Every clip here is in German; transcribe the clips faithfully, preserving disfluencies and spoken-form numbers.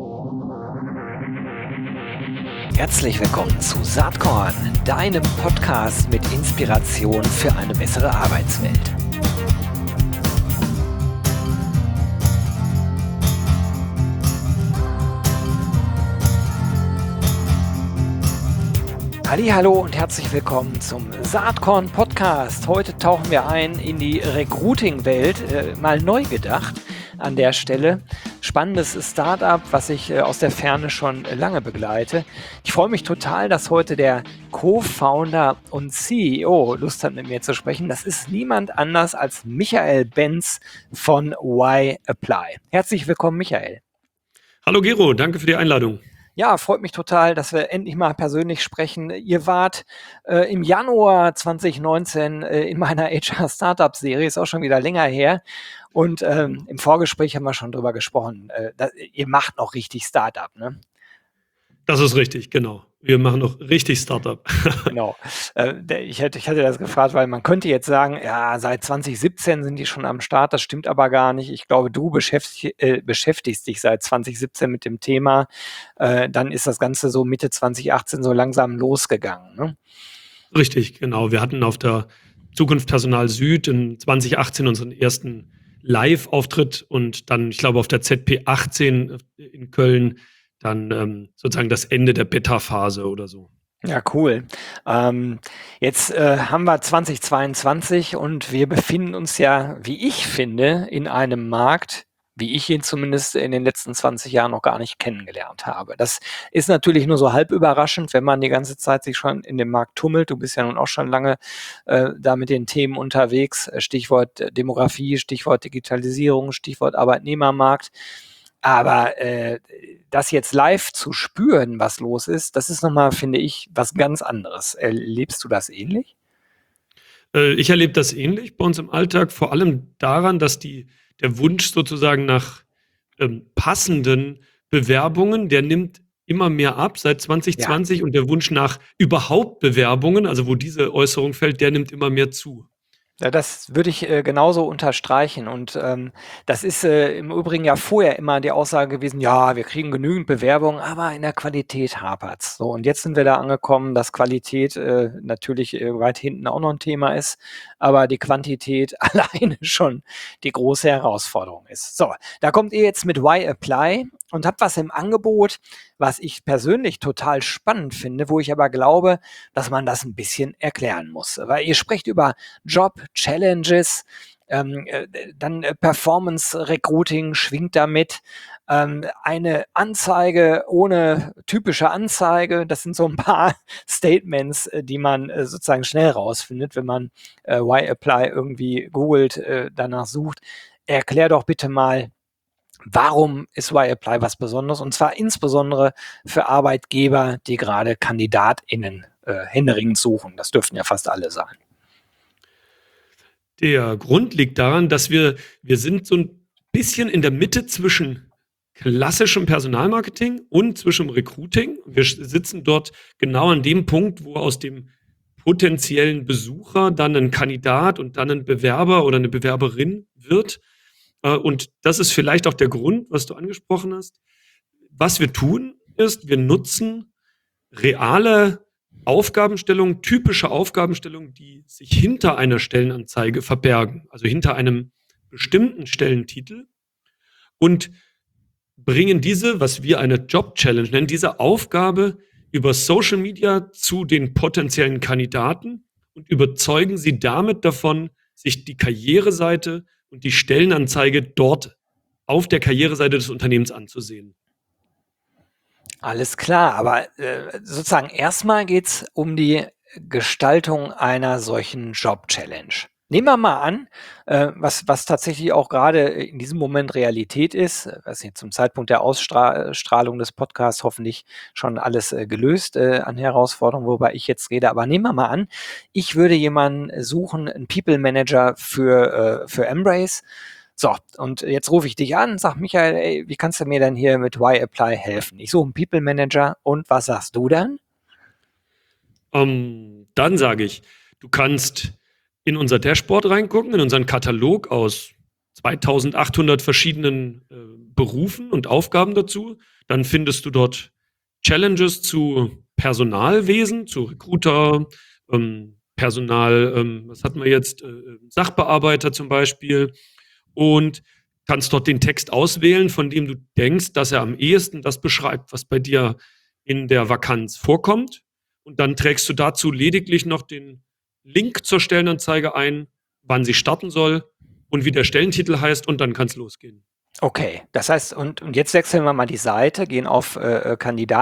Herzlich willkommen zu Saatkorn, deinem Podcast mit Inspiration für eine bessere Arbeitswelt. Hallihallo und herzlich willkommen zum Saatkorn Podcast. Heute tauchen wir ein in die Recruiting-Welt, äh, mal neu gedacht an der Stelle. Spannendes Startup, was ich äh, aus der Ferne schon äh, lange begleite. Ich freue mich total, dass heute der Co-Founder und C E O Lust hat, mit mir zu sprechen. Das ist niemand anders als Michael Benz von Y-Apply. Herzlich willkommen, Michael. Hallo Gero, danke für die Einladung. Ja, freut mich total, dass wir endlich mal persönlich sprechen. Ihr wart äh, im Januar zwanzig neunzehn äh, in meiner H R-Startup-Serie, ist auch schon wieder länger her. Und ähm, im Vorgespräch haben wir schon drüber gesprochen. Äh, das, ihr macht noch richtig Startup, ne? Das ist richtig, genau. Wir machen noch richtig Startup. Genau. Äh, der, ich, hätte, ich hatte das gefragt, weil man könnte jetzt sagen, ja, seit zwanzig siebzehn sind die schon am Start. Das stimmt aber gar nicht. Ich glaube, du beschäftig, äh, beschäftigst dich seit zwanzig siebzehn mit dem Thema. Äh, dann ist das Ganze so Mitte zwanzig achtzehn so langsam losgegangen, ne? Richtig, genau. Wir hatten auf der Zukunft Personal Süd in zwanzig achtzehn unseren ersten Live-Auftritt und dann, ich glaube, auf der Z P achtzehn in Köln dann ähm, sozusagen das Ende der Beta-Phase oder so. Ja, cool. Ähm, jetzt äh, haben wir zwanzig zweiundzwanzig und wir befinden uns ja, wie ich finde, in einem Markt, wie ich ihn zumindest in den letzten zwanzig Jahren noch gar nicht kennengelernt habe. Das ist natürlich nur so halb überraschend, wenn man die ganze Zeit sich schon in dem Markt tummelt. Du bist ja nun auch schon lange äh, da mit den Themen unterwegs. Stichwort Demografie, Stichwort Digitalisierung, Stichwort Arbeitnehmermarkt. Aber äh, das jetzt live zu spüren, was los ist, das ist nochmal, finde ich, was ganz anderes. Erlebst du das ähnlich? Äh, ich erlebe das ähnlich bei uns im Alltag, vor allem daran, dass die, der Wunsch sozusagen nach ähm, passenden Bewerbungen, der nimmt immer mehr ab seit zwanzig zwanzig Ja. und der Wunsch nach überhaupt Bewerbungen, also wo diese Äußerung fällt, der nimmt immer mehr zu. Ja, das würde ich äh, genauso unterstreichen. Und ähm, das ist äh, im Übrigen ja vorher immer die Aussage gewesen, ja, wir kriegen genügend Bewerbungen, aber in der Qualität hapert's. So, und jetzt sind wir da angekommen, dass Qualität äh, natürlich äh, weit hinten auch noch ein Thema ist, aber die Quantität alleine schon die große Herausforderung ist. So, da kommt ihr jetzt mit Y-Apply und habt was im Angebot, was ich persönlich total spannend finde, wo ich aber glaube, dass man das ein bisschen erklären muss. Weil ihr sprecht über Job Challenges, ähm, äh, dann äh, Performance Recruiting schwingt damit, ähm, eine Anzeige ohne typische Anzeige. Das sind so ein paar Statements, äh, die man äh, sozusagen schnell rausfindet, wenn man äh, Y-Apply irgendwie googelt, äh, danach sucht. Erklär doch bitte mal, warum ist Y-Apply was Besonderes? Und zwar insbesondere für Arbeitgeber, die gerade KandidatInnen äh, händeringend suchen. Das dürften ja fast alle sein. Der Grund liegt daran, dass wir, wir sind so ein bisschen in der Mitte zwischen klassischem Personalmarketing und zwischen Recruiting. Wir sitzen dort genau an dem Punkt, wo aus dem potenziellen Besucher dann ein Kandidat und dann ein Bewerber oder eine Bewerberin wird. Und das ist vielleicht auch der Grund, was du angesprochen hast. Was wir tun, ist, wir nutzen reale Aufgabenstellungen, typische Aufgabenstellungen, die sich hinter einer Stellenanzeige verbergen, also hinter einem bestimmten Stellentitel und bringen diese, was wir eine Job-Challenge nennen, diese Aufgabe über Social Media zu den potenziellen Kandidaten und überzeugen sie damit davon, sich die Karriereseite und die Stellenanzeige dort auf der Karriereseite des Unternehmens anzusehen. Alles klar, aber äh, sozusagen erstmal geht es um die Gestaltung einer solchen Job-Challenge. Nehmen wir mal an, äh, was, was tatsächlich auch gerade in diesem Moment Realität ist, was jetzt zum Zeitpunkt der Ausstrahlung des Podcasts hoffentlich schon alles äh, gelöst äh, an Herausforderungen, wobei ich jetzt rede. Aber nehmen wir mal an, ich würde jemanden suchen, einen People Manager für, äh, für Embrace. So, und jetzt rufe ich dich an, sag Michael, ey, wie kannst du mir denn hier mit Y-Apply helfen? Ich suche einen People Manager und was sagst du dann? Ähm, dann sage ich, du kannst in unser Dashboard reingucken, in unseren Katalog aus zweitausendachthundert verschiedenen äh, Berufen und Aufgaben dazu. Dann findest du dort Challenges zu Personalwesen, zu Recruiter, ähm, Personal, ähm, was hatten wir jetzt, äh, Sachbearbeiter zum Beispiel, und kannst dort den Text auswählen, von dem du denkst, dass er am ehesten das beschreibt, was bei dir in der Vakanz vorkommt. Und dann trägst du dazu lediglich noch den Link zur Stellenanzeige ein, wann sie starten soll und wie der Stellentitel heißt, und dann kann es losgehen. Okay, das heißt, und, und jetzt wechseln wir mal die Seite, gehen auf äh,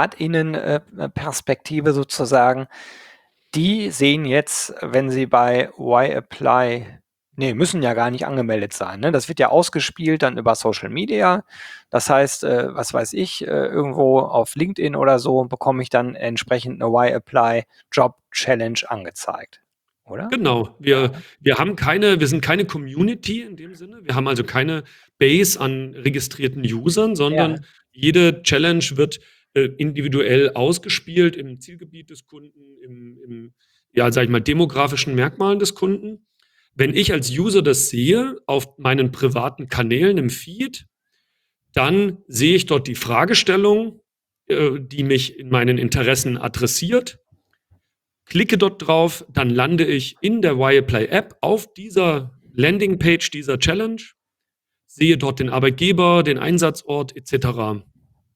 KandidatInnen-Perspektive äh, sozusagen. Die sehen jetzt, wenn sie bei Why Apply, nee, müssen ja gar nicht angemeldet sein. Ne? Das wird ja ausgespielt dann über Social Media. Das heißt, äh, was weiß ich, äh, irgendwo auf LinkedIn oder so bekomme ich dann entsprechend eine Why Apply Job Challenge angezeigt, oder? Genau, wir, wir haben keine, wir sind keine Community in dem Sinne. Wir haben also keine Base an registrierten Usern, sondern Ja. jede Challenge wird äh, individuell ausgespielt im Zielgebiet des Kunden, im, im ja, sag ich mal, demografischen Merkmalen des Kunden. Wenn ich als User das sehe auf meinen privaten Kanälen im Feed, dann sehe ich dort die Fragestellung, äh, die mich in meinen Interessen adressiert. Klicke dort drauf, dann lande ich in der Why Apply App auf dieser Landingpage dieser Challenge, sehe dort den Arbeitgeber, den Einsatzort et cetera.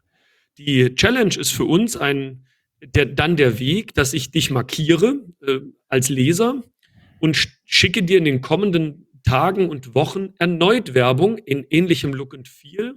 Die Challenge ist für uns ein, der, dann der Weg, dass ich dich markiere äh, als Leser und schicke dir in den kommenden Tagen und Wochen erneut Werbung in ähnlichem Look and Feel,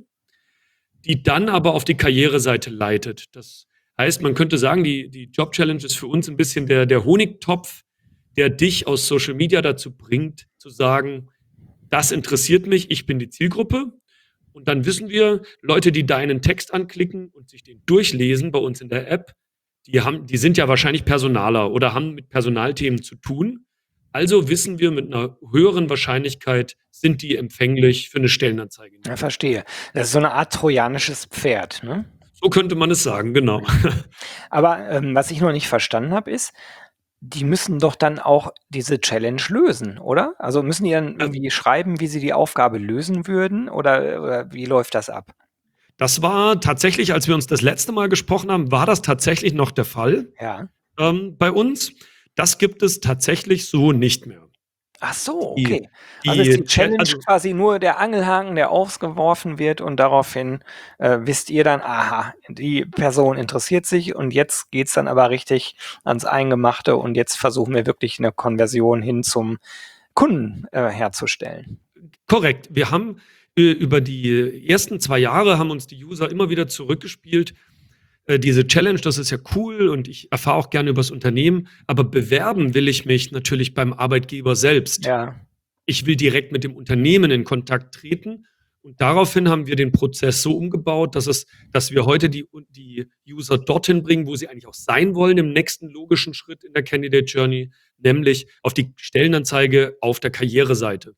die dann aber auf die Karriereseite leitet. Das heißt, man könnte sagen, die, die Job Challenge ist für uns ein bisschen der, der Honigtopf, der dich aus Social Media dazu bringt, zu sagen, das interessiert mich, ich bin die Zielgruppe. Und dann wissen wir, Leute, die deinen Text anklicken und sich den durchlesen bei uns in der App, die, haben, die sind ja wahrscheinlich Personaler oder haben mit Personalthemen zu tun. Also wissen wir, mit einer höheren Wahrscheinlichkeit sind die empfänglich für eine Stellenanzeige. Ja, verstehe. Das ist so eine Art trojanisches Pferd, ne? So könnte man es sagen, genau. Aber ähm, was ich noch nicht verstanden habe, ist, die müssen doch dann auch diese Challenge lösen, oder? Also müssen die dann irgendwie schreiben, wie sie die Aufgabe lösen würden, oder, oder wie läuft das ab? Das war tatsächlich, als wir uns das letzte Mal gesprochen haben, war das tatsächlich noch der Fall Ja. ähm, bei uns. Das gibt es tatsächlich so nicht mehr. Ach so, Die, okay. Also ist die die, Challenge also, quasi nur der Angelhaken, der ausgeworfen wird, und daraufhin äh, wisst ihr dann, aha, die Person interessiert sich, und jetzt geht's dann aber richtig ans Eingemachte, und jetzt versuchen wir wirklich eine Konversion hin zum Kunden äh, herzustellen. korrekt. Wir haben äh, über die ersten zwei Jahre haben uns die User immer wieder zurückgespielt. Äh, diese Challenge, das ist ja cool und ich erfahre auch gerne über das Unternehmen, aber bewerben will ich mich natürlich beim Arbeitgeber selbst. Ja. Ich will direkt mit dem Unternehmen in Kontakt treten. Und daraufhin haben wir den Prozess so umgebaut, dass, es, dass wir heute die, die User dorthin bringen, wo sie eigentlich auch sein wollen im nächsten logischen Schritt in der Candidate Journey, nämlich auf die Stellenanzeige auf der Karriereseite.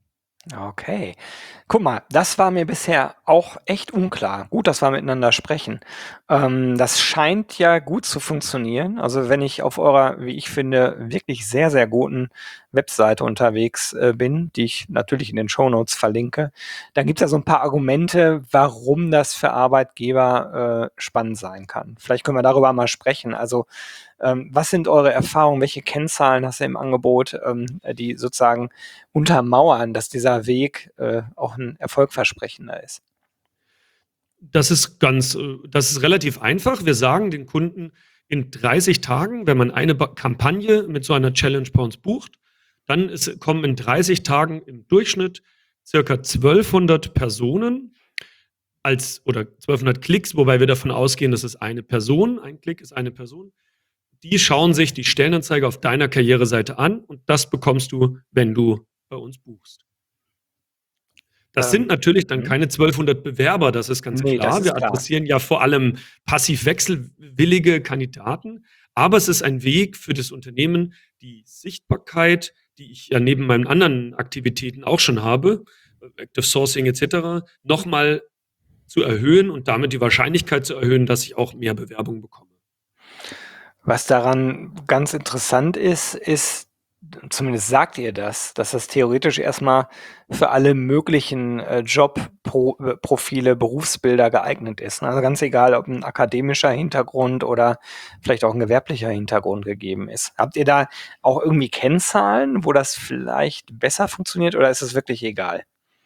Okay. Guck mal, das war mir bisher auch echt unklar. Gut, dass wir miteinander sprechen. Ähm, das scheint ja gut zu funktionieren. Also wenn ich auf eurer, wie ich finde, wirklich sehr, sehr guten Webseite unterwegs äh, bin, die ich natürlich in den Shownotes verlinke, dann gibt es ja so ein paar Argumente, warum das für Arbeitgeber äh, spannend sein kann. Vielleicht können wir darüber mal sprechen. Also ähm, was sind eure Erfahrungen? Welche Kennzahlen hast du im Angebot, ähm, die sozusagen untermauern, dass dieser Weg äh, auch ein erfolgversprechender ist? Das ist ganz, äh, das ist relativ einfach. Wir sagen den Kunden, in dreißig Tagen, wenn man eine Ba- Kampagne mit so einer Challenge bei uns bucht, dann ist, kommen in dreißig Tagen im Durchschnitt circa zwölfhundert Personen als oder zwölfhundert Klicks, wobei wir davon ausgehen, das ist eine Person, ein Klick ist eine Person. Die schauen sich die Stellenanzeige auf deiner Karriereseite an und das bekommst du, wenn du bei uns buchst. Das Ähm, sind natürlich dann mhm. keine zwölfhundert Bewerber, das ist ganz Nee, das klar. ist Wir klar. adressieren ja vor allem passiv wechselwillige Kandidaten, aber es ist ein Weg für das Unternehmen, die Sichtbarkeit, die ich ja neben meinen anderen Aktivitäten auch schon habe, äh, Active Sourcing et cetera, nochmal zu erhöhen und damit die Wahrscheinlichkeit zu erhöhen, dass ich auch mehr Bewerbungen bekomme. Was daran ganz interessant ist, ist, zumindest sagt ihr das, dass das theoretisch erstmal für alle möglichen äh, Jobprofile, Berufsbilder geeignet ist. Ne? Also ganz egal, ob ein akademischer Hintergrund oder vielleicht auch ein gewerblicher Hintergrund gegeben ist. Habt ihr da auch irgendwie Kennzahlen, wo das vielleicht besser funktioniert oder ist es wirklich egal?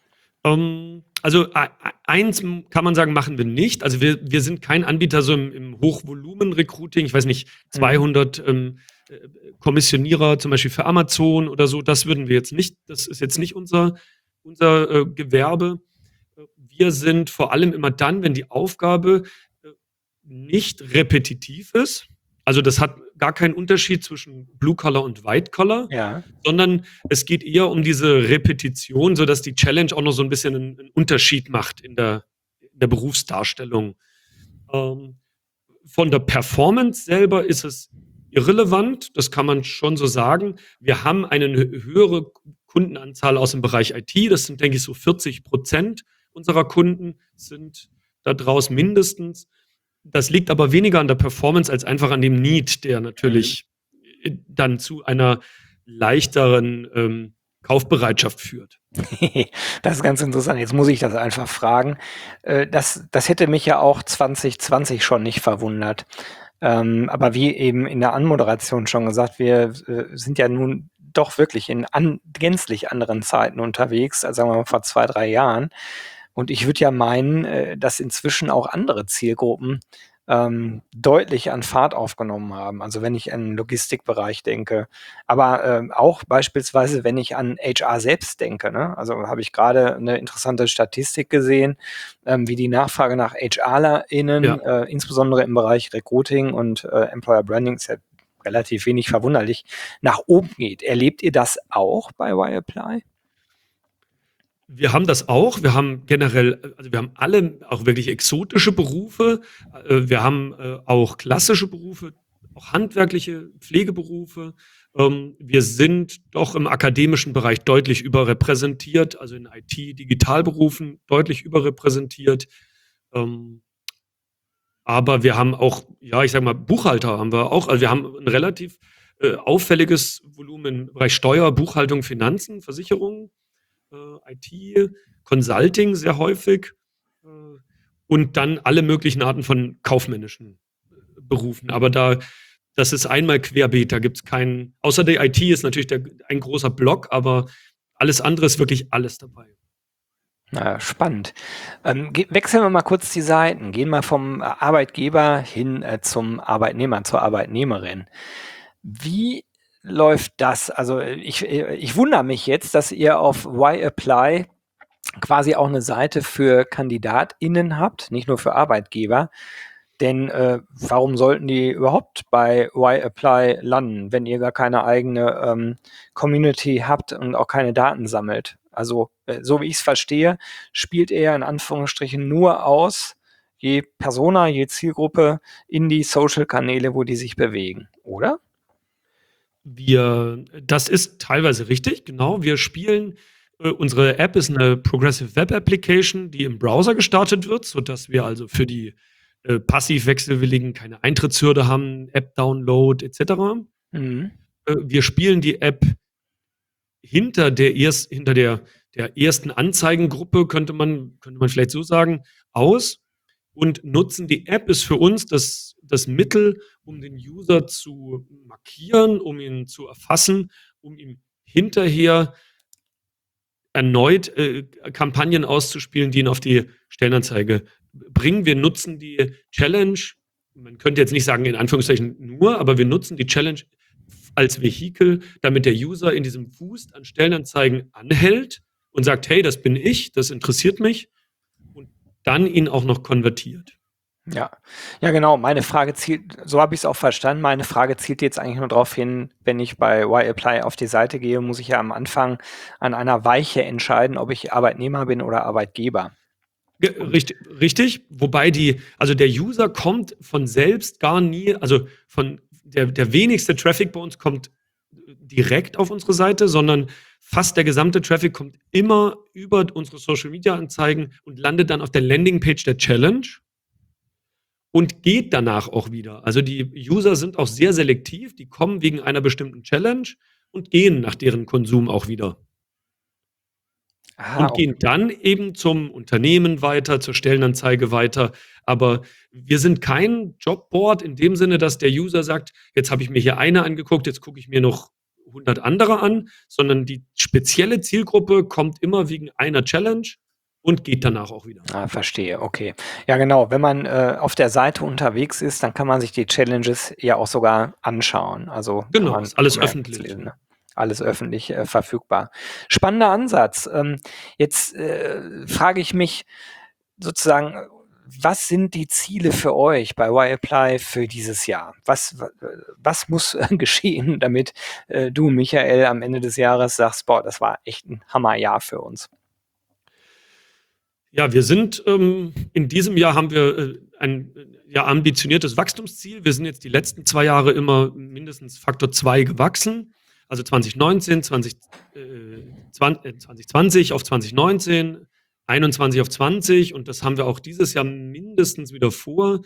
Ähm, also e- e- eins m- kann man sagen, machen wir nicht. Also wir, wir sind kein Anbieter so im, im Hochvolumen-Recruiting. Ich weiß nicht, Mhm. zweihundert ähm, äh, Kommissionierer zum Beispiel für Amazon oder so, das würden wir jetzt nicht, das ist jetzt nicht unser, unser äh, Gewerbe. Äh, Wir sind vor allem immer dann, wenn die Aufgabe äh, nicht repetitiv ist. Also das hat gar keinen Unterschied zwischen Blue Collar und White Collar, Ja. sondern es geht eher um diese Repetition, sodass die Challenge auch noch so ein bisschen einen, einen Unterschied macht in der, in der Berufsdarstellung. Ähm, von der Performance selber ist es irrelevant, das kann man schon so sagen. Wir haben eine hö- höhere Kundenanzahl aus dem Bereich I T, das sind, denke ich, so vierzig Prozent unserer Kunden sind da draus mindestens. Das liegt aber weniger an der Performance als einfach an dem Need, der Mhm. natürlich äh, dann zu einer leichteren ähm, Kaufbereitschaft führt. Das ist ganz interessant. Jetzt muss ich das einfach fragen. Äh, das, das hätte mich ja auch zwanzig zwanzig schon nicht verwundert. Ähm, aber wie eben in der Anmoderation schon gesagt, wir äh, sind ja nun doch wirklich in an, gänzlich anderen Zeiten unterwegs, als sagen wir mal vor zwei, drei Jahren. Und ich würde ja meinen, äh, dass inzwischen auch andere Zielgruppen ähm, deutlich an Fahrt aufgenommen haben. Also wenn ich an den Logistikbereich denke, aber ähm, auch beispielsweise, wenn ich an H R selbst denke, ne? Also habe ich gerade eine interessante Statistik gesehen, ähm, wie die Nachfrage nach HRlerInnen, Ja. äh, insbesondere im Bereich Recruiting und äh, Employer Branding, ist ja relativ wenig verwunderlich, nach oben geht. Erlebt ihr das auch bei Y-Apply? Wir haben das auch. Wir haben generell, also wir haben alle auch wirklich exotische Berufe. Äh, Wir haben äh, auch klassische Berufe, auch handwerkliche Pflegeberufe. Ähm, Wir sind doch im akademischen Bereich deutlich überrepräsentiert, also in I T-Digitalberufen deutlich überrepräsentiert. Ähm, Aber wir haben auch, ja, ich sag mal, Buchhalter haben wir auch. Also wir haben ein relativ äh, auffälliges Volumen im Bereich Steuer, Buchhaltung, Finanzen, Versicherungen, äh, I T, Consulting sehr häufig äh, und dann alle möglichen Arten von kaufmännischen äh, Berufen. Aber da, das ist einmal querbeet, da gibt es keinen, außer der I T ist natürlich der, ein großer Block, aber alles andere ist wirklich alles dabei. Na, spannend. Ähm, ge wechseln wir mal kurz die Seiten. Gehen wir vom äh, Arbeitgeber hin, äh, zum Arbeitnehmer, zur Arbeitnehmerin. Wie läuft das? Also, äh, ich äh, ich wundere mich jetzt, dass ihr auf Y-Apply quasi auch eine Seite für KandidatInnen habt, nicht nur für Arbeitgeber. Denn, äh, warum sollten die überhaupt bei Y-Apply landen, wenn ihr gar keine eigene, ähm, Community habt und auch keine Daten sammelt? Also, äh, so wie ich es verstehe, spielt ihr in Anführungsstrichen nur aus, je Persona, je Zielgruppe in die Social-Kanäle, wo die sich bewegen, oder? Wir, das ist teilweise richtig, genau. Wir spielen, äh, unsere App ist eine Progressive Web Application, die im Browser gestartet wird, sodass wir also für die äh, passiv Wechselwilligen keine Eintrittshürde haben, App-Download et cetera. Mhm. Äh, wir spielen die App hinter der, erst, hinter der, der ersten Anzeigengruppe, könnte man, könnte man vielleicht so sagen, aus und nutzen die App ist für uns das, das Mittel, um den User zu markieren, um ihn zu erfassen, um ihm hinterher erneut äh, Kampagnen auszuspielen, die ihn auf die Stellenanzeige bringen. Wir nutzen die Challenge, man könnte jetzt nicht sagen in Anführungszeichen nur, aber wir nutzen die Challenge als Vehikel, damit der User in diesem Fuß an Stellenanzeigen anhält und sagt, hey, das bin ich, das interessiert mich und dann ihn auch noch konvertiert. Ja. Ja, genau. Meine Frage zielt, so habe ich es auch verstanden. Meine Frage zielt jetzt eigentlich nur darauf hin, wenn ich bei Y-Apply auf die Seite gehe, muss ich ja am Anfang an einer Weiche entscheiden, ob ich Arbeitnehmer bin oder Arbeitgeber. Ge- Und Richtig, richtig, wobei die, also der User kommt von selbst gar nie, also von der, der wenigste Traffic bei uns kommt direkt auf unsere Seite, sondern fast der gesamte Traffic kommt immer über unsere Social Media Anzeigen und landet dann auf der Landingpage der Challenge und geht danach auch wieder. Also die User sind auch sehr selektiv, die kommen wegen einer bestimmten Challenge und gehen nach deren Konsum auch wieder. Aha, Und gehen dann eben zum Unternehmen weiter, zur Stellenanzeige weiter. Aber wir sind kein Jobboard in dem Sinne, dass der User sagt: „Jetzt habe ich mir hier eine angeguckt, jetzt gucke ich mir noch hundert andere an“, sondern die spezielle Zielgruppe kommt immer wegen einer Challenge und geht danach auch wieder. ah, verstehe, okay. Ja, genau, wenn man, äh, auf der Seite unterwegs ist, dann kann man sich die Challenges ja auch sogar anschauen. Also, kann Genau, man ist alles kann man ja kurz öffentlich. lesen, ne? Alles öffentlich, äh, verfügbar. Spannender Ansatz. Ähm, jetzt, äh, frage ich mich sozusagen, äh, was sind die Ziele für euch bei Y-Apply für dieses Jahr? Was wa äh, was muss äh, geschehen, damit, äh, du, Michael, am Ende des Jahres sagst: „Boah, das war echt 'n Hammerjahr für uns?“ Ja, wir sind ähm, in diesem Jahr haben wir äh, ein äh, ja, ambitioniertes Wachstumsziel. Wir sind jetzt die letzten zwei Jahre immer mindestens Faktor zwei gewachsen. Also zwanzig neunzehn, zwanzig, äh, zwanzig, äh, zwanzig zwanzig auf zwanzig neunzehn, einundzwanzig auf zwanzig und das haben wir auch dieses Jahr mindestens wieder vor.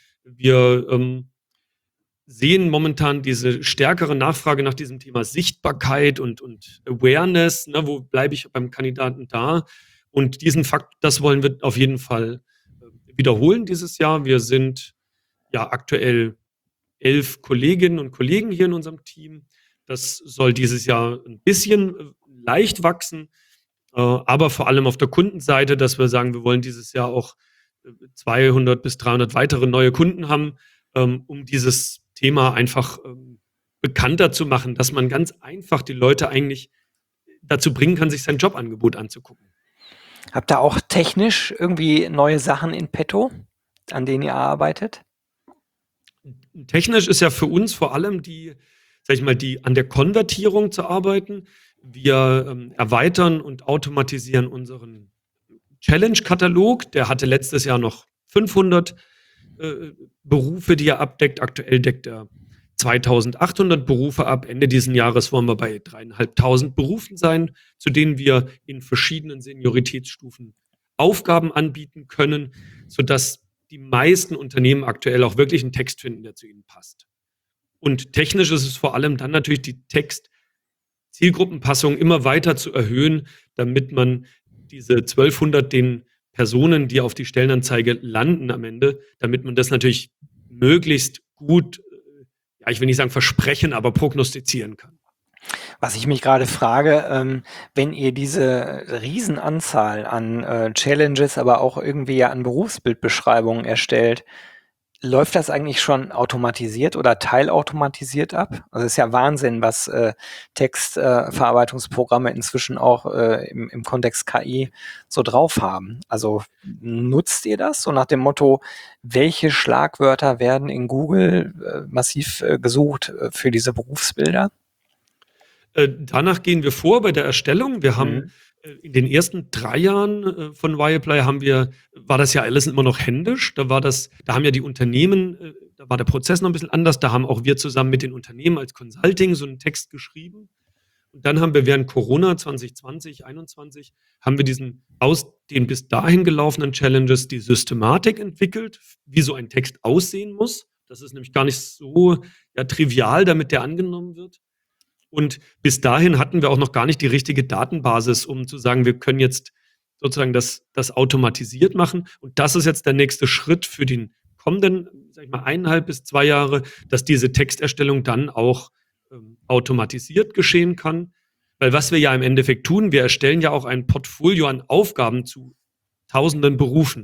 Wir ähm, sehen momentan diese stärkere Nachfrage nach diesem Thema Sichtbarkeit und, und Awareness. Ne, wo bleibe ich beim Kandidaten da? Und diesen Fakt, das wollen wir auf jeden Fall äh, wiederholen dieses Jahr. Wir sind ja aktuell elf Kolleginnen und Kollegen hier in unserem Team. Das soll dieses Jahr ein bisschen äh, leicht wachsen, äh, aber vor allem auf der Kundenseite, dass wir sagen, wir wollen dieses Jahr auch äh, zweihundert bis dreihundert weitere neue Kunden haben, ähm, um dieses Thema einfach ähm, bekannter zu machen, dass man ganz einfach die Leute eigentlich dazu bringen kann, sich sein Jobangebot anzugucken. Habt ihr auch technisch irgendwie neue Sachen in petto, an denen ihr arbeitet? Technisch ist ja für uns vor allem die, sag ich mal, die an der Konvertierung zu arbeiten. Wir ähm, erweitern und automatisieren unseren Challenge-Katalog. Der hatte letztes Jahr noch fünfhundert äh, Berufe, die er abdeckt. Aktuell deckt er zweitausendachthundert Berufe ab. Ende dieses Jahres wollen wir bei dreieinhalbtausend Berufen sein, zu denen wir in verschiedenen Senioritätsstufen Aufgaben anbieten können, sodass die meisten Unternehmen aktuell auch wirklich einen Text finden, der zu ihnen passt. Und technisch ist es vor allem dann natürlich die Text-Zielgruppenpassung immer weiter zu erhöhen, damit man diese zwölfhundert den Personen, die auf die Stellenanzeige landen am Ende, damit man das natürlich möglichst gut, äh, ja, ich will nicht sagen versprechen, aber prognostizieren kann. Was ich mich gerade frage, ähm, wenn ihr diese Riesenanzahl an, äh, Challenges, aber auch irgendwie ja an Berufsbildbeschreibungen erstellt, läuft das eigentlich schon automatisiert oder teilautomatisiert ab? Also, ist ja Wahnsinn, was, äh, Textverarbeitungsprogramme äh, Verarbeitungsprogramme inzwischen auch, äh, im im Kontext K I so drauf haben. Also, nutzt ihr das so nach dem Motto: „Welche Schlagwörter werden in Google, äh, massiv, äh, gesucht, äh, für diese Berufsbilder?“ Äh, danach gehen wir vor bei der Erstellung. Wir haben Mhm. äh, in den ersten drei Jahren äh, von Y-Apply haben wir war das ja alles immer noch händisch. Da war das da haben ja die Unternehmen äh, da war der Prozess noch ein bisschen anders. Da haben auch wir zusammen mit den Unternehmen als Consulting so einen Text geschrieben. Und dann haben wir während Corona zwanzig zwanzig, einundzwanzig haben wir diesen aus den bis dahin gelaufenen Challenges die Systematik entwickelt, wie so ein Text aussehen muss. Das ist nämlich gar nicht so, ja, trivial, damit der angenommen wird. Und bis dahin hatten wir auch noch gar nicht die richtige Datenbasis, um zu sagen, wir können jetzt sozusagen das, das automatisiert machen. Und das ist jetzt der nächste Schritt für den kommenden, sag ich mal, eineinhalb bis zwei Jahre, dass diese Texterstellung dann auch ähm, automatisiert geschehen kann. Weil was wir ja im Endeffekt tun, wir erstellen ja auch ein Portfolio an Aufgaben zu tausenden Berufen.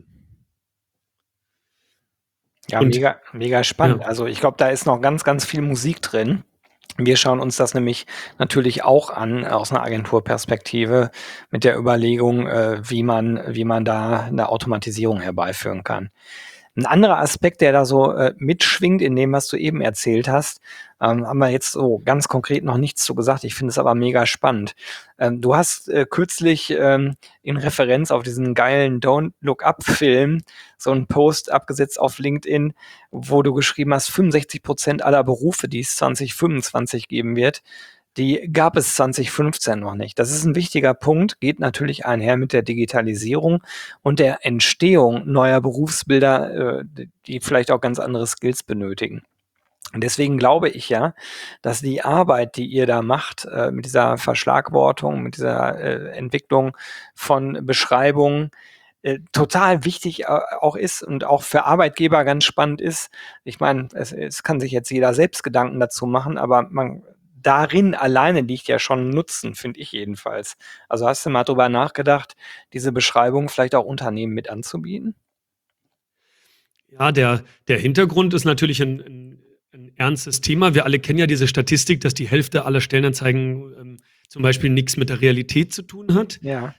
Ja, Und mega mega ja, spannend. Also, ich glaube, da ist noch ganz, ganz viel Musik drin. Wir schauen uns das nämlich natürlich auch an aus 'ner Agenturperspektive mit der Überlegung, äh, wie man wie man da 'ne Automatisierung herbeiführen kann. 'N anderer Aspekt, der da so, äh, mitschwingt in dem, was du eben erzählt hast, ähm, haben wir jetzt so ganz konkret noch nichts zu gesagt. Ich finde es aber mega spannend. Ähm, du hast, äh, kürzlich, ähm, in Referenz auf diesen geilen „Don't Look Up“-Film so 'n Post abgesetzt auf LinkedIn, wo du geschrieben hast, fünfundsechzig Prozent aller Berufe, die es zwanzig fünfundzwanzig geben wird, die gab es zwanzig fünfzehn noch nicht. Das ist 'n wichtiger Punkt, geht natürlich einher mit der Digitalisierung und der Entstehung neuer Berufsbilder, äh, d die vielleicht auch ganz andere Skills benötigen. Und deswegen glaube ich ja, dass die Arbeit, die ihr da macht, äh, mit dieser Verschlagwortung, mit dieser äh, Entwicklung von Beschreibungen, äh, total wichtig äh, auch ist und auch für Arbeitgeber ganz spannend ist. Ich meine, es, es kann sich jetzt jeder selbst Gedanken dazu machen, aber man, darin alleine liegt ja schon ein Nutzen, finde ich jedenfalls. Also hast du mal drüber nachgedacht, diese Beschreibung vielleicht auch Unternehmen mit anzubieten? Ja, der, der Hintergrund ist natürlich ein, ein, ein ernstes Thema. Wir alle kennen ja diese Statistik, dass die Hälfte aller Stellenanzeigen ähm, zum Beispiel nichts mit der Realität zu tun hat. Ja.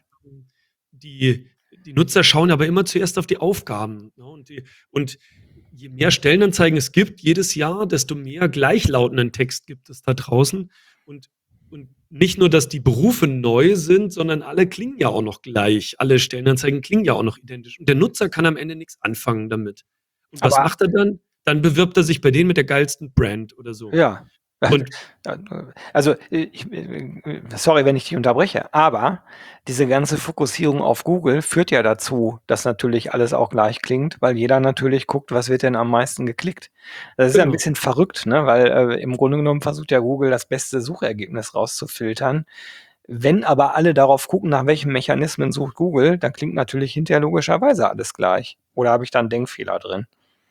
Die, die Nutzer schauen aber immer zuerst auf die Aufgaben. Ne? Und, die, und je mehr Stellenanzeigen es gibt jedes Jahr, desto mehr gleichlautenden Text gibt es da draußen. Und, und nicht nur, dass die Berufe neu sind, sondern alle klingen ja auch noch gleich. Alle Stellenanzeigen klingen ja auch noch identisch. Und der Nutzer kann am Ende nichts anfangen damit. Und was Aber macht er dann? Dann bewirbt er sich bei denen mit der geilsten Brand oder so. ja. Und Also, ich, sorry, wenn ich dich unterbreche, aber diese ganze Fokussierung auf Google führt ja dazu, dass natürlich alles auch gleich klingt, weil jeder natürlich guckt, was wird denn am meisten geklickt. Das ist ja ein genau. bisschen verrückt, ne? Weil äh, im Grunde genommen versucht ja Google das beste Suchergebnis rauszufiltern. Wenn aber alle darauf gucken, nach welchen Mechanismen sucht Google, dann klingt natürlich hinterher logischerweise alles gleich. Oder habe ich da einen Denkfehler drin?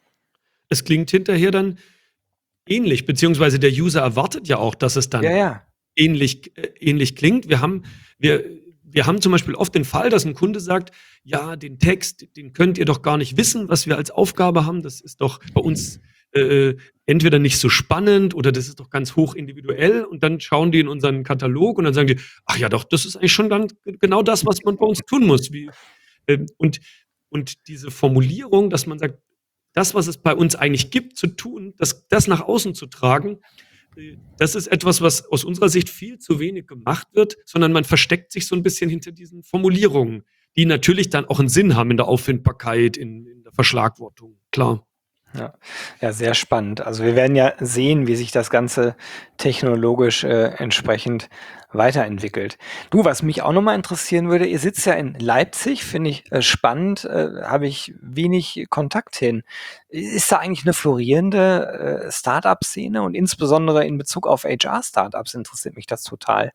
Es klingt hinterher dann ähnlich, beziehungsweise der User erwartet ja auch, dass es dann Ja, ja. ähnlich, äh, ähnlich klingt. Wir haben, wir, wir haben zum Beispiel oft den Fall, dass ein Kunde sagt, ja, den Text, den könnt ihr doch gar nicht wissen, was wir als Aufgabe haben. Das ist doch bei uns äh, entweder nicht so spannend oder das ist doch ganz hoch individuell. Und dann schauen die in unseren Katalog und dann sagen die, ach ja doch, das ist eigentlich schon ganz genau das, was man bei uns tun muss. Wie, äh, und, und diese Formulierung, dass man sagt, das, was es bei uns eigentlich gibt zu tun, das, das nach außen zu tragen, das ist etwas, was aus unserer Sicht viel zu wenig gemacht wird, sondern man versteckt sich so ein bisschen hinter diesen Formulierungen, die natürlich dann auch einen Sinn haben in der Auffindbarkeit, in, in der Verschlagwortung, klar. Ja. Ja, sehr spannend. Also wir werden ja sehen, wie sich das Ganze technologisch äh, entsprechend weiterentwickelt. Du, was mich auch nochmal interessieren würde, ihr sitzt ja in Leipzig, finde ich äh, spannend, äh, habe ich wenig Kontakt hin. Ist da eigentlich eine florierende äh, Startup-Szene und insbesondere in Bezug auf H R-Startups interessiert mich das total.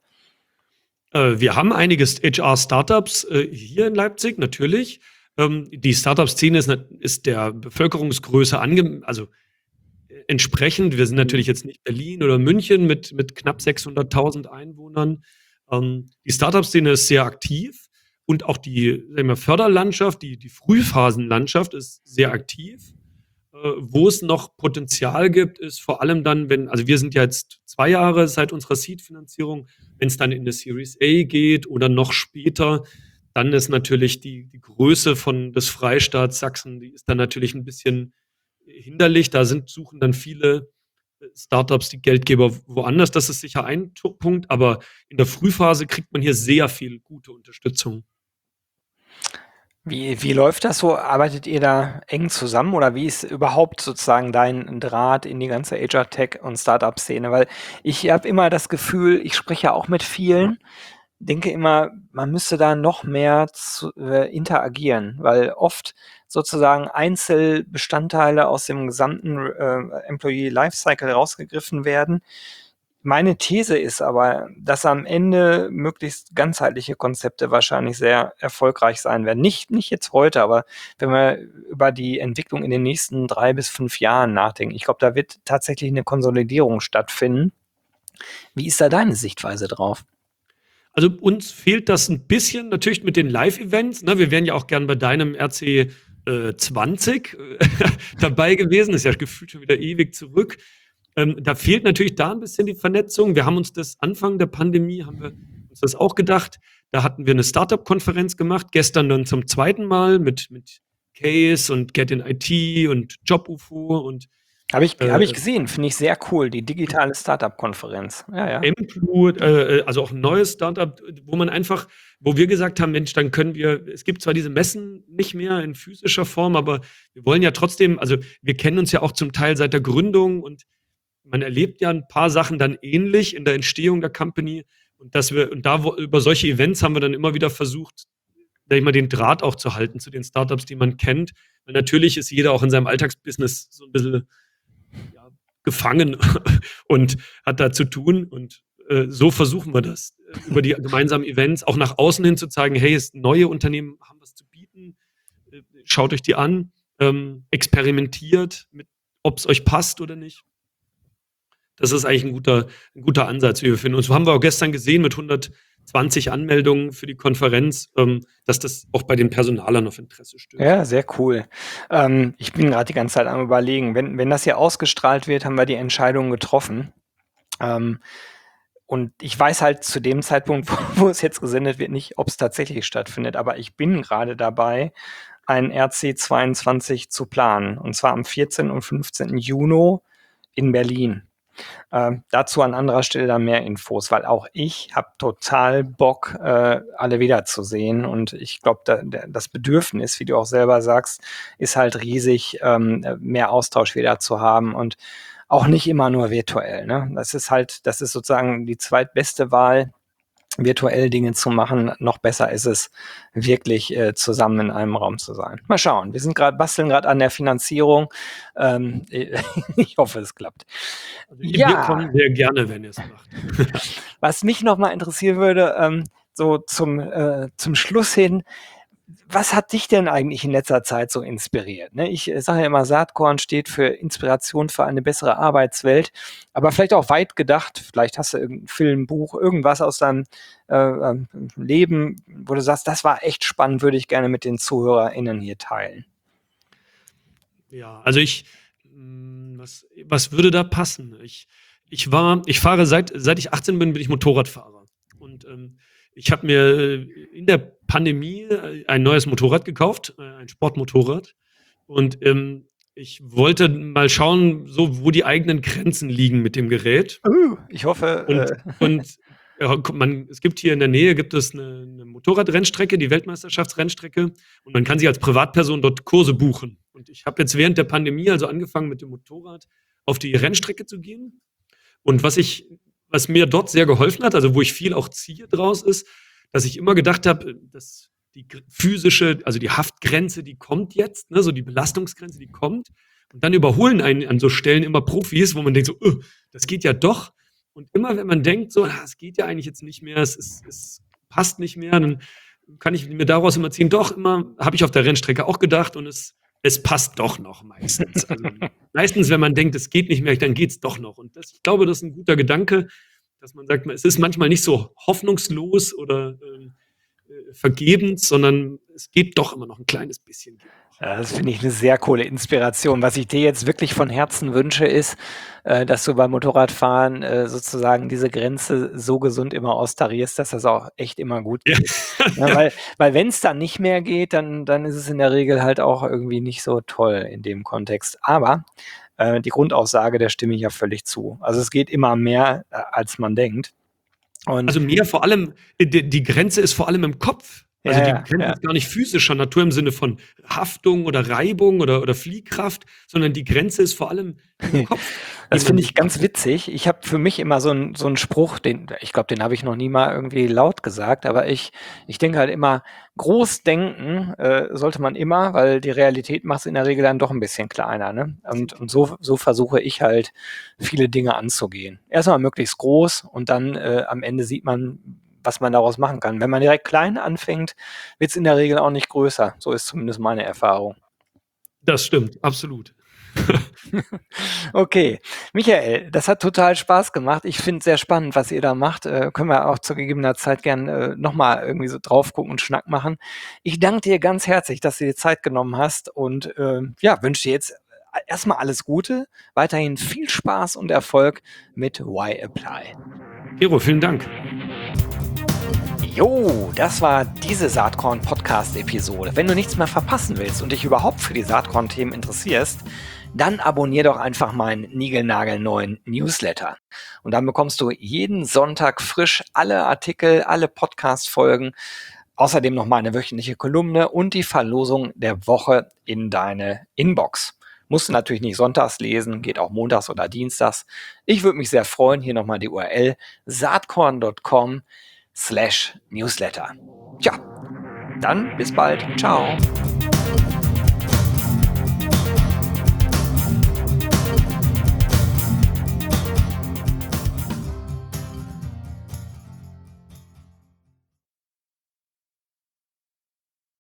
Äh, wir haben einige H R-Startups äh, hier in Leipzig, natürlich. Ähm, die Startup-Szene ist, ist der Bevölkerungsgröße ange also äh, entsprechend. Wir sind natürlich jetzt nicht Berlin oder München mit, mit knapp sechshunderttausend Einwohnern. Ähm, die Startup-Szene ist sehr aktiv und auch die sagen wir, Förderlandschaft, die, die Frühphasenlandschaft ist sehr aktiv. Äh, wo es noch Potenzial gibt, ist vor allem dann, wenn, also wir sind ja jetzt zwei Jahre seit unserer Seed-Finanzierung, wenn es dann in eine Series A geht oder noch später, dann ist natürlich die, die Größe von des Freistaats Sachsen, die ist dann natürlich ein bisschen hinderlich. Da sind, suchen dann viele Startups die Geldgeber woanders. Das ist sicher ein Punkt, aber in der Frühphase kriegt man hier sehr viel gute Unterstützung. Wie, wie läuft das so? Arbeitet ihr da eng zusammen oder wie ist überhaupt sozusagen dein Draht in die ganze H R-Tech- und Startup-Szene? Weil ich habe immer das Gefühl, ich spreche ja auch mit vielen, denke immer, man müsste da noch mehr zu, äh, interagieren, weil oft sozusagen Einzelbestandteile aus dem gesamten äh, Employee Lifecycle rausgegriffen werden. Meine These ist aber, dass am Ende möglichst ganzheitliche Konzepte wahrscheinlich sehr erfolgreich sein werden. Nicht, nicht jetzt heute, aber wenn wir über die Entwicklung in den nächsten drei bis fünf Jahren nachdenken, ich glaube, da wird tatsächlich eine Konsolidierung stattfinden. Wie ist da deine Sichtweise drauf? Also uns fehlt das ein bisschen natürlich mit den Live-Events. Ne? Wir wären ja auch gern bei deinem R C äh, zwanzig äh, dabei gewesen. Ist ja gefühlt schon wieder ewig zurück. Ähm, da fehlt natürlich da ein bisschen die Vernetzung. Wir haben uns das Anfang der Pandemie, haben wir uns das auch gedacht. Da hatten wir eine Startup-Konferenz gemacht. Gestern dann zum zweiten Mal mit, mit Case und Get in I T und Job U F O und Habe ich, äh, hab ich gesehen, finde ich sehr cool, die digitale Startup-Konferenz. Ja, ja. M-Plu, äh, also auch ein neues Startup, wo man einfach, wo wir gesagt haben, Mensch, dann können wir, es gibt zwar diese Messen nicht mehr in physischer Form, aber wir wollen ja trotzdem, also wir kennen uns ja auch zum Teil seit der Gründung und man erlebt ja ein paar Sachen dann ähnlich in der Entstehung der Company und dass wir, und da wo, über solche Events haben wir dann immer wieder versucht, da immer den Draht auch zu halten zu den Startups, die man kennt. Weil natürlich ist jeder auch in seinem Alltagsbusiness so ein bisschen ja, gefangen und hat da zu tun. Und äh, so versuchen wir das, äh, über die gemeinsamen Events auch nach außen hin zu zeigen, hey, es neue Unternehmen haben was zu bieten, äh, schaut euch die an, ähm, experimentiert mit, ob es euch passt oder nicht. Das ist eigentlich ein guter, ein guter Ansatz, wie wir finden. Und so haben wir auch gestern gesehen mit hundertzwanzig Anmeldungen für die Konferenz, ähm, dass das auch bei den Personalern auf Interesse stößt. Ja, sehr cool. Ähm, ich bin gerade die ganze Zeit am Überlegen, wenn, wenn das hier ausgestrahlt wird, haben wir die Entscheidung getroffen. Ähm, und ich weiß halt zu dem Zeitpunkt, wo, wo es jetzt gesendet wird, nicht, ob es tatsächlich stattfindet. Aber ich bin gerade dabei, ein R C zweiundzwanzig zu planen. Und zwar am vierzehnten und fünfzehnten Juni in Berlin. Ähm, dazu an anderer Stelle dann mehr Infos, weil auch ich habe total Bock, äh, alle wiederzusehen. Und ich glaube, da, da, das Bedürfnis, wie du auch selber sagst, ist halt riesig, ähm, mehr Austausch wieder zu haben und auch nicht immer nur virtuell. Ne? Das ist halt, das ist sozusagen die zweitbeste Wahl, virtuell Dinge zu machen. Noch besser ist es, wirklich äh, zusammen in einem Raum zu sein. Mal schauen. Wir sind gerade, basteln gerade an der Finanzierung. Ähm, ich hoffe, es klappt. Also wir Ja, kommen sehr gerne, wenn ihr es macht. was mich noch mal interessieren würde, ähm, so zum, äh, zum Schluss hin, was hat dich denn eigentlich in letzter Zeit so inspiriert? Ne? Ich äh, sage ja immer, Saatkorn steht für Inspiration für eine bessere Arbeitswelt, aber vielleicht auch weit gedacht, vielleicht hast du irgendein Film, Buch, irgendwas aus deinem äh, ähm, Leben, wo du sagst, das war echt spannend, würde ich gerne mit den ZuhörerInnen hier teilen. Ja, also ich, mh, was, was würde da passen? Ich, ich war, ich fahre seit, seit ich achtzehn bin, bin ich Motorradfahrer. Und ähm, ich habe mir äh, in der Pandemie äh, ein neues Motorrad gekauft, äh, ein Sportmotorrad. Und ähm, ich wollte mal schauen, so wo die eigenen Grenzen liegen mit dem Gerät. Uh, ich hoffe, Und, äh, und ja, guck, man, es gibt hier in der Nähe gibt es eine, eine Motorradrennstrecke, die Weltmeisterschaftsrennstrecke. Und man kann sich als Privatperson dort Kurse buchen. Und ich habe jetzt während der Pandemie also angefangen, mit dem Motorrad auf die Rennstrecke zu gehen. Und was ich, was mir dort sehr geholfen hat, also wo ich viel auch ziehe draus, ist, dass ich immer gedacht habe, dass die gr- physische, also die Haftgrenze, die kommt jetzt, ne, so die Belastungsgrenze, die kommt. Und dann überholen einen an so Stellen immer Profis, wo man denkt so, "Öh, das geht ja doch." Und immer wenn man denkt, so, "Ah, es geht ja eigentlich jetzt nicht mehr, es, ist, es passt nicht mehr, dann kann ich mir daraus immer ziehen, doch, immer, habe ich auf der Rennstrecke auch gedacht und es, es passt doch noch meistens. Also meistens, wenn man denkt, es geht nicht mehr, dann geht es doch noch. Und das, ich glaube, das ist ein guter Gedanke, dass man sagt, es ist manchmal nicht so hoffnungslos oder ähm, äh, vergebens, sondern es geht doch immer noch ein kleines bisschen. Ja, das finde ich eine sehr coole Inspiration. Was ich dir jetzt wirklich von Herzen wünsche, ist, äh, dass du beim Motorradfahren äh, sozusagen diese Grenze so gesund immer austarierst, dass das auch echt immer gut Ja. geht. Ja, weil weil wenn es dann nicht mehr geht, dann, dann ist es in der Regel halt auch irgendwie nicht so toll in dem Kontext. Aber äh, die Grundaussage, der stimme ich ja völlig zu. Also es geht immer mehr, äh, als man denkt. Und Also mehr vor allem, äh, die, die Grenze ist vor allem im Kopf. Also ja, die ja, Grenze ja. ist gar nicht physischer Natur im Sinne von Haftung oder Reibung oder, oder Fliehkraft, sondern die Grenze ist vor allem im Kopf. Das die man finde ich sich ganz macht. witzig. Ich habe für mich immer so 'n so 'n Spruch, den ich glaube, den habe ich noch nie mal irgendwie laut gesagt, aber ich ich denke halt immer, groß denken, äh, sollte man immer, weil die Realität macht's in der Regel dann doch 'n bisschen kleiner, ne? Und und so so versuche ich halt, viele Dinge anzugehen. Erst mal möglichst groß und dann, äh, am Ende sieht man, was man daraus machen kann. Wenn man direkt klein anfängt, wird's in der Regel auch nicht größer. So ist zumindest meine Erfahrung. Das stimmt, absolut. Okay. Michael, das hat total Spaß gemacht. Ich finde es sehr spannend, was ihr da macht. Äh, können wir auch zu gegebener Zeit gern äh, nochmal irgendwie so drauf gucken und Schnack machen. Ich danke dir ganz herzlich, dass du dir Zeit genommen hast und äh, ja, wünsche dir jetzt erstmal alles Gute, weiterhin viel Spaß und Erfolg mit Why Apply. Gero, vielen Dank. Jo, das war diese Saatkorn-Podcast-Episode. Wenn du nichts mehr verpassen willst und dich überhaupt für die Saatkorn-Themen interessierst, dann abonnier doch einfach meinen niegelnagelneuen Newsletter. Und dann bekommst du jeden Sonntag frisch alle Artikel, alle Podcast-Folgen, außerdem noch meine wöchentliche Kolumne und die Verlosung der Woche in deine Inbox. Musst du natürlich nicht sonntags lesen, geht auch montags oder dienstags. Ich würde mich sehr freuen, hier nochmal die U R L saatkorn punkt com slash newsletter. Tja, dann bis bald. Ciao.